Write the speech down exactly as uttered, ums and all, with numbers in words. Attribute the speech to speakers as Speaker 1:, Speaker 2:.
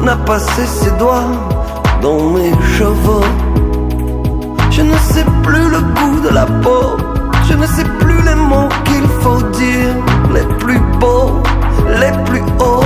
Speaker 1: n'a passé ses doigts dans mes cheveux. Je ne sais plus le goût de la peau, je ne sais plus les mots qu'il faut dire, les